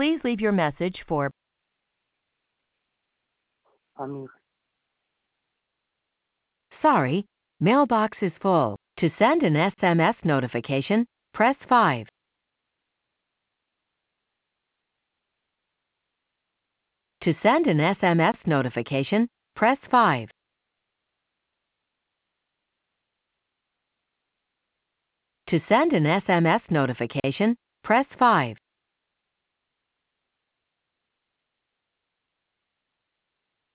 Please leave your message for Amir. Sorry, mailbox is full. To send an SMS notification, press 5. To send an SMS notification, press 5. To send an SMS notification, press 5.